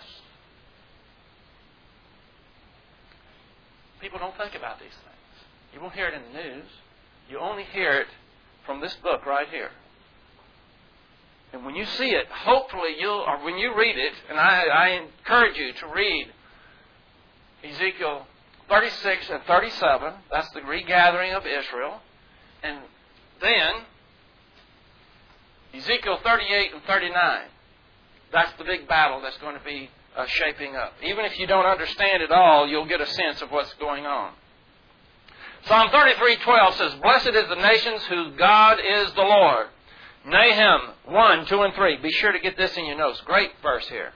People don't think about these things. You won't hear it in the news. You only hear it from this book right here. And when you see it, hopefully you'll, or when you read it, and I, I encourage you to read Ezekiel thirty-six and thirty-seven. That's the regathering of Israel. And then Ezekiel thirty-eight and thirty-nine. That's the big battle that's going to be uh, shaping up. Even if you don't understand it all, you'll get a sense of what's going on. Psalm thirty-three twelve says, "Blessed is the nations whose God is the Lord." Nahum one, two, and three. Be sure to get this in your notes. Great verse here.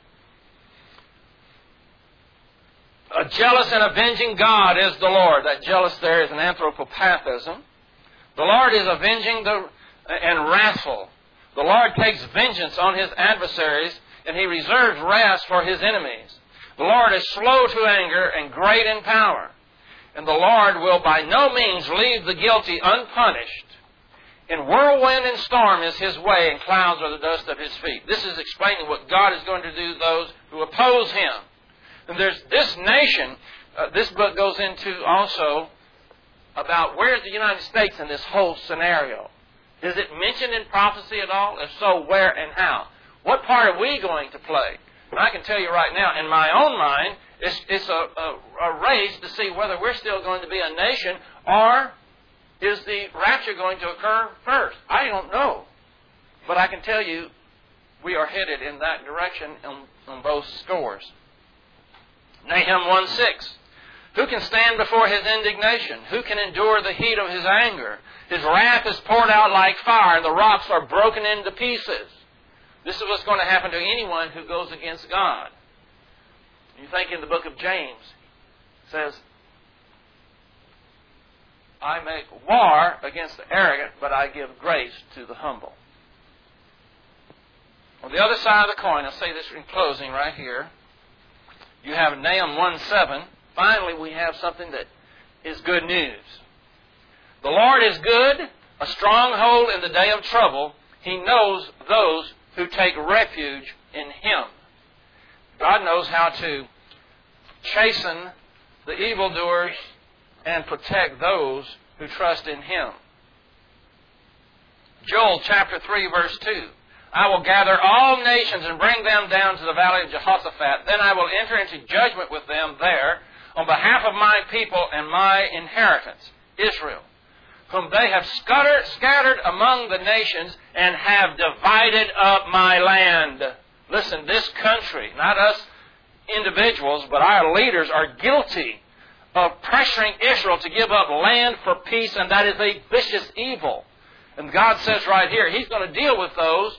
"A jealous and avenging God is the Lord." That jealous there is an anthropopathism. The Lord is avenging the, and wrathful. The Lord takes vengeance on His adversaries, and He reserves wrath for His enemies. The Lord is slow to anger and great in power. And the Lord will by no means leave the guilty unpunished. In whirlwind and storm is His way, and clouds are the dust of His feet. This is explaining what God is going to do to those who oppose Him. And there's this nation, uh, this book goes into also about where's the United States in this whole scenario. Is it mentioned in prophecy at all? If so, where and how? What part are we going to play? And I can tell you right now, in my own mind, it's, it's a, a, a race to see whether we're still going to be a nation, or is the rapture going to occur first? I don't know. But I can tell you, we are headed in that direction on, on both scores. Nahum one six. "Who can stand before His indignation? Who can endure the heat of His anger? His wrath is poured out like fire, and the rocks are broken into pieces." This is what's going to happen to anyone who goes against God. You think in the book of James, it says, "I make war against the arrogant, but I give grace to the humble." On the other side of the coin, I'll say this in closing right here, you have Nahum one seven. Finally, we have something that is good news. "The Lord is good, a stronghold in the day of trouble. He knows those who take refuge in Him." God knows how to chasten the evildoers and protect those who trust in Him. Joel chapter three, verse two. I will gather all nations and bring them down to the valley of Jehoshaphat. Then I will enter into judgment with them there on behalf of my people and my inheritance, Israel, whom they have scattered, scattered among the nations and have divided up my land. Listen, this country, not us individuals, but our leaders are guilty of pressuring Israel to give up land for peace, and that is a vicious evil. And God says right here, He's going to deal with those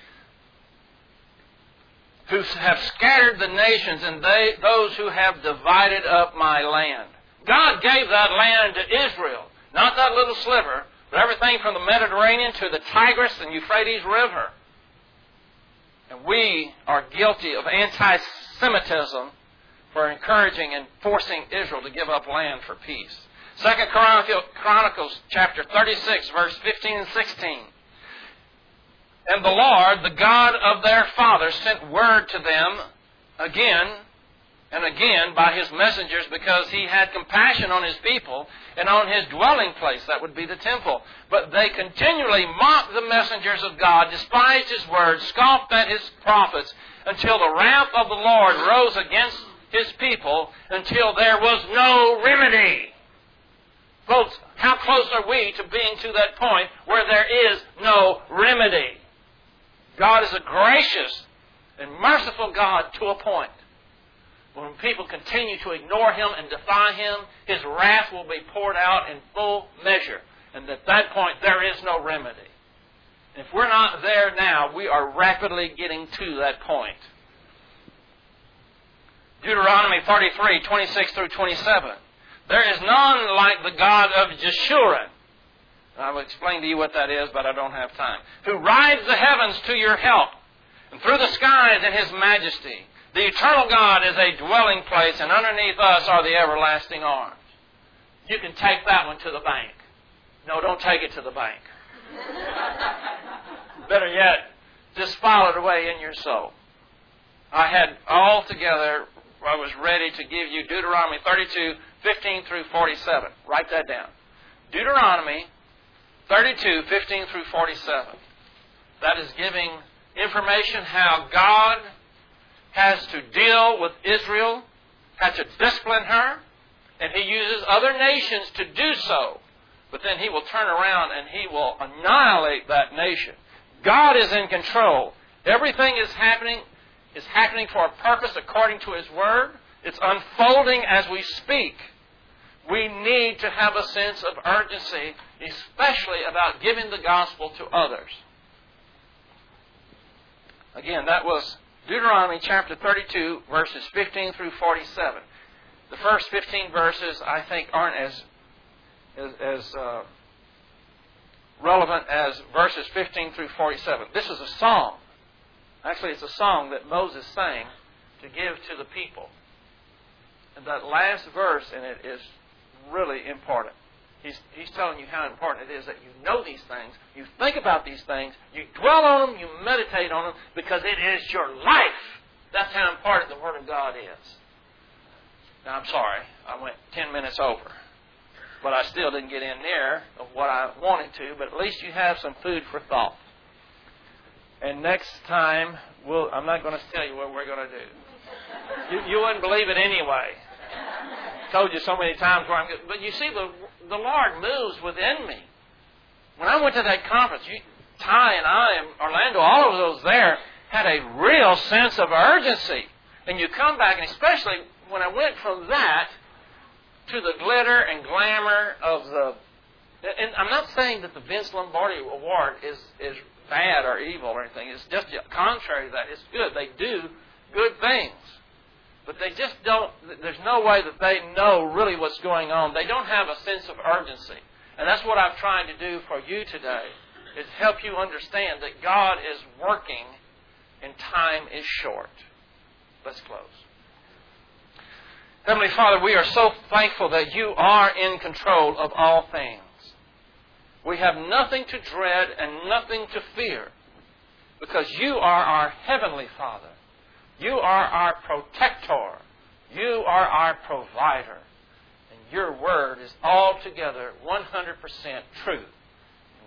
who have scattered the nations and they, those who have divided up my land. God gave that land to Israel, not that little sliver, but everything from the Mediterranean to the Tigris and Euphrates River. And we are guilty of anti-Semitism for encouraging and forcing Israel to give up land for peace. Second Chronicles chapter thirty-six, verse fifteen and sixteen. And the Lord, the God of their fathers, sent word to them again and again by His messengers, because He had compassion on His people and on His dwelling place, that would be the temple. But they continually mocked the messengers of God, despised His word, scoffed at His prophets, until the wrath of the Lord rose against His people, until there was no remedy. Folks, how close are we to being to that point where there is no remedy? God is a gracious and merciful God to a point. When people continue to ignore Him and defy Him, His wrath will be poured out in full measure. And at that point, there is no remedy. If we're not there now, we are rapidly getting to that point. Deuteronomy thirty-three, twenty-six through twenty-seven. There is none like the God of Jeshurun. I will explain to you what that is, but I don't have time. Who rides the heavens to your help, and through the skies in His majesty. The eternal God is a dwelling place, and underneath us are the everlasting arms. You can take that one to the bank. No, don't take it to the bank. Better yet, just file it away in your soul. I had all together, I was ready to give you Deuteronomy thirty-two, fifteen through forty-seven. Write that down. Deuteronomy thirty-two, fifteen through forty-seven. That is giving information how God has to deal with Israel, has to discipline her, and He uses other nations to do so. But then He will turn around and He will annihilate that nation. God is in control. Everything is happening is happening for a purpose according to His Word. It's unfolding as we speak. We need to have a sense of urgency, especially about giving the gospel to others. Again, that was Deuteronomy chapter thirty-two, verses fifteen through forty-seven. The first fifteen verses, I think, aren't as as, as uh, relevant as verses fifteen through forty-seven. This is a song. Actually, it's a song that Moses sang to give to the people. And that last verse in it is really important. He's, he's telling you how important it is that you know these things, you think about these things, you dwell on them, you meditate on them, because it is your life. That's how important the Word of God is. Now, I'm sorry, I went ten minutes over. But I still didn't get in near of what I wanted to, but at least you have some food for thought. And next time, we'll, I'm not going to tell you what we're going to do. You, you wouldn't believe it anyway. I told you so many times where I'm good. But you see, the, the Lord moves within me. When I went to that conference, you, Ty and I and Orlando, all of those there, had a real sense of urgency. And you come back, and especially when I went from that to the glitter and glamour of the... And I'm not saying that the Vince Lombardi Award is, is bad or evil or anything. It's just contrary to that. It's good. They do good things. But they just don't... There's no way that they know really what's going on. They don't have a sense of urgency. And that's what I'm trying to do for you today, is help you understand that God is working and time is short. Let's close. Heavenly Father, we are so thankful that you are in control of all things. We have nothing to dread and nothing to fear, because you are our Heavenly Father. You are our protector. You are our provider. And your word is altogether one hundred percent true.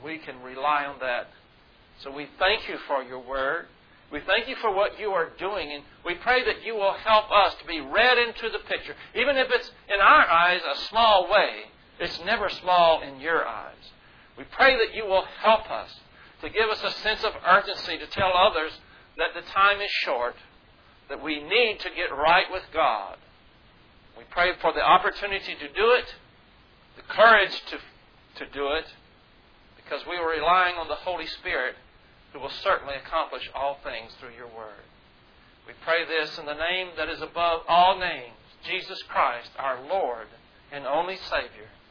we can rely on that. So we thank you for your word. We thank you for what you are doing, and we pray that you will help us to be read into the picture. Even if it's, in our eyes, a small way, it's never small in your eyes. We pray that you will help us to give us a sense of urgency to tell others that the time is short, that we need to get right with God. We pray for the opportunity to do it, the courage to, to do it, because we are relying on the Holy Spirit, who will certainly accomplish all things through your word. We pray this in the name that is above all names, Jesus Christ, our Lord and only Savior.